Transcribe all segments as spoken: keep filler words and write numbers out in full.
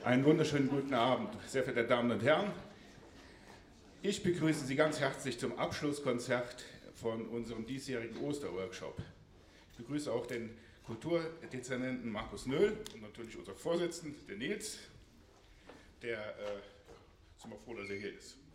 Einen wunderschönen guten Abend, sehr verehrte Damen und Herren. Ich begrüße Sie ganz herzlich zum Abschlusskonzert von unserem diesjährigen Osterworkshop. Ich begrüße auch den Kulturdezernenten Markus Nöhl und natürlich unseren Vorsitzenden, den Nils, der, äh, sind wir froh, dass er hier ist.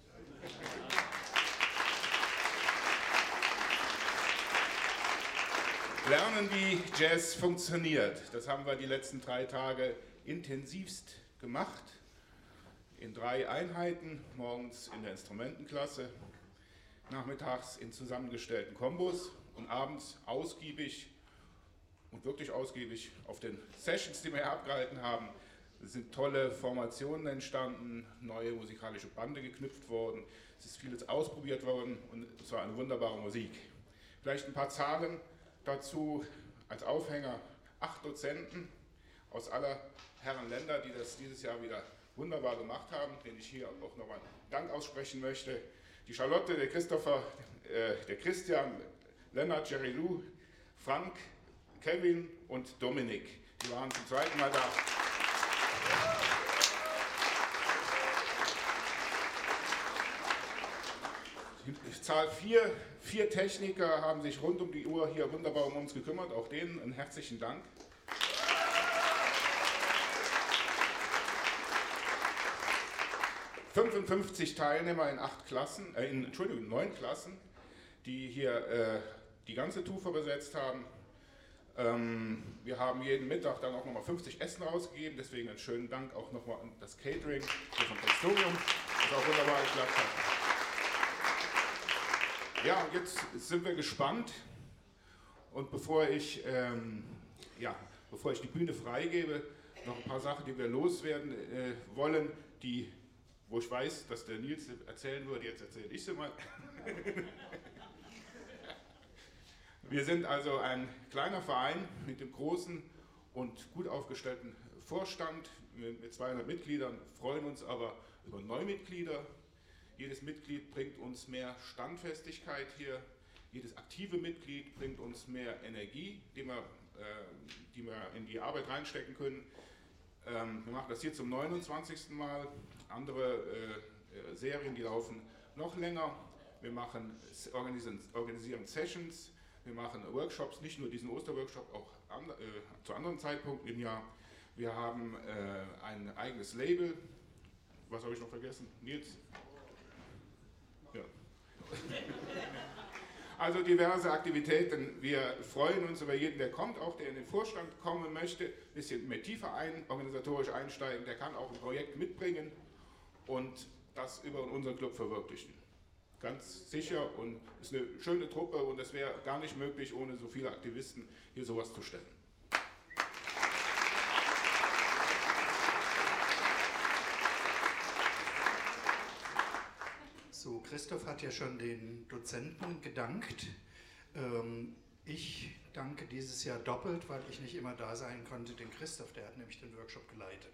Lernen, wie Jazz funktioniert, das haben wir die letzten drei Tage intensivst gemacht, in drei Einheiten, morgens in der Instrumentenklasse, nachmittags in zusammengestellten Kombos und abends ausgiebig und wirklich ausgiebig auf den Sessions, die wir hier abgehalten haben. Es sind tolle Formationen entstanden, neue musikalische Bande geknüpft worden, es ist vieles ausprobiert worden und es war eine wunderbare Musik. Vielleicht ein paar Zahlen dazu als Aufhänger: acht Dozenten aus aller Herren Länder, die das dieses Jahr wieder wunderbar gemacht haben, denen ich hier auch nochmal Dank aussprechen möchte. Die Charlotte, der Christopher, äh, der Christian, Lennart, Jerry Lou, Frank, Kevin und Dominik. Die waren zum zweiten Mal da. Zahl vier, vier Techniker haben sich rund um die Uhr hier wunderbar um uns gekümmert, auch denen einen herzlichen Dank. fünfundfünfzig Teilnehmer in acht Klassen, äh, in, Entschuldigung, neun Klassen, die hier äh, die ganze Tufa besetzt haben. Ähm, wir haben jeden Mittag dann auch nochmal fünfzig Essen rausgegeben, deswegen einen schönen Dank auch nochmal an das Catering vom Konstorium, das auch wunderbar geklappt hat. Ja, und jetzt sind wir gespannt und bevor ich, ähm, ja, bevor ich die Bühne freigebe, noch ein paar Sachen, die wir loswerden äh, wollen, die, wo ich weiß, dass der Nils erzählen würde, jetzt erzähle ich sie mal. Wir sind also ein kleiner Verein mit dem großen und gut aufgestellten Vorstand mit zweihundert Mitgliedern, freuen uns aber über Neumitglieder. Jedes Mitglied bringt uns mehr Standfestigkeit hier, jedes aktive Mitglied bringt uns mehr Energie, die wir, äh, die wir in die Arbeit reinstecken können. Ähm, wir machen das hier zum neunundzwanzigsten Mal, andere äh, Serien, die laufen noch länger. Wir machen, organisieren, organisieren Sessions, wir machen Workshops, nicht nur diesen Osterworkshop, auch an, äh, zu anderen Zeitpunkten im Jahr. Wir haben äh, ein eigenes Label. Was habe ich noch vergessen? Nils? Ja. Also diverse Aktivitäten. Wir freuen uns über jeden, der kommt, auch der in den Vorstand kommen möchte, ein bisschen mehr tiefer ein, organisatorisch einsteigen, der kann auch ein Projekt mitbringen und das über unseren Club verwirklichen. Ganz sicher, und es ist eine schöne Truppe und es wäre gar nicht möglich, ohne so viele Aktivisten hier sowas zu stellen. So, Christoph hat ja schon den Dozenten gedankt. Ähm, ich danke dieses Jahr doppelt, weil ich nicht immer da sein konnte, den Christoph, der hat nämlich den Workshop geleitet.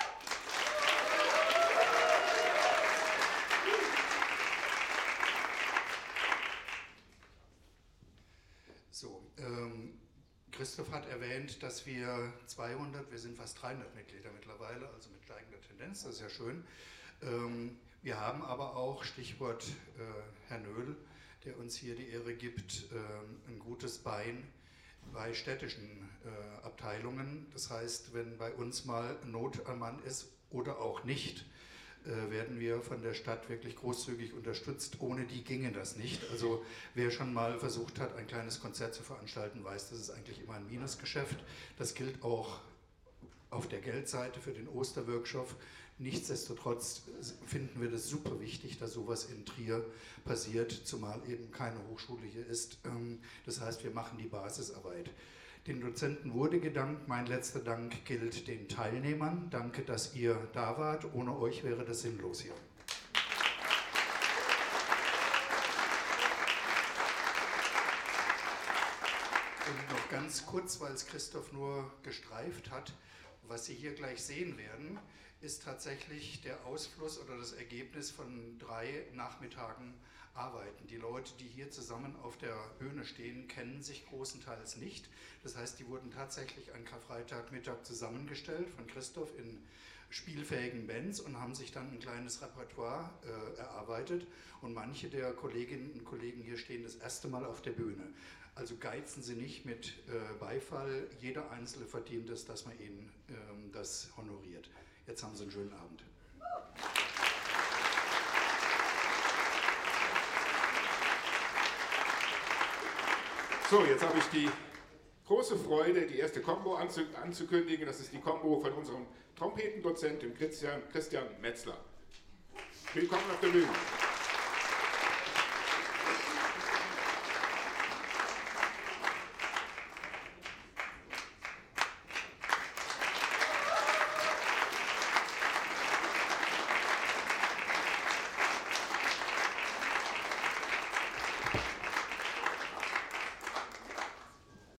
So, ähm, Christoph hat erwähnt, dass wir zweihundert, wir sind fast dreihundert Mitglieder mittlerweile, also mit steigender Tendenz, das ist ja schön. Ähm, wir haben aber auch, Stichwort äh, Herr Nöhl, der uns hier die Ehre gibt, äh, ein gutes Bein bei städtischen äh, Abteilungen. Das heißt, wenn bei uns mal Not am Mann ist oder auch nicht, äh, werden wir von der Stadt wirklich großzügig unterstützt. Ohne die ginge das nicht. Also wer schon mal versucht hat, ein kleines Konzert zu veranstalten, weiß, das ist eigentlich immer ein Minusgeschäft. Das gilt auch auf der Geldseite für den Osterworkshop. Nichtsdestotrotz finden wir das super wichtig, dass sowas in Trier passiert, zumal eben keine Hochschule hier ist. Das heißt, wir machen die Basisarbeit. Den Dozenten wurde gedankt. Mein letzter Dank gilt den Teilnehmern. Danke, dass ihr da wart. Ohne euch wäre das sinnlos hier. Und noch ganz kurz, weil es Christoph nur gestreift hat, was Sie hier gleich sehen werden, ist tatsächlich der Ausfluss oder das Ergebnis von drei Nachmittagen Arbeiten. Die Leute, die hier zusammen auf der Bühne stehen, kennen sich großenteils nicht. Das heißt, die wurden tatsächlich an Karfreitagmittag zusammengestellt von Christoph in spielfähigen Bands und haben sich dann ein kleines Repertoire äh, erarbeitet. Und manche der Kolleginnen und Kollegen hier stehen das erste Mal auf der Bühne. Also geizen Sie nicht mit äh, Beifall. Jeder Einzelne verdient es, dass man ihnen ähm, das honoriert. Jetzt haben Sie einen schönen Abend. So, jetzt habe ich die große Freude, die erste Combo anzukündigen. Das ist die Combo von unserem Trompetendozenten Christian, Christian Metzler. Willkommen auf der Bühne.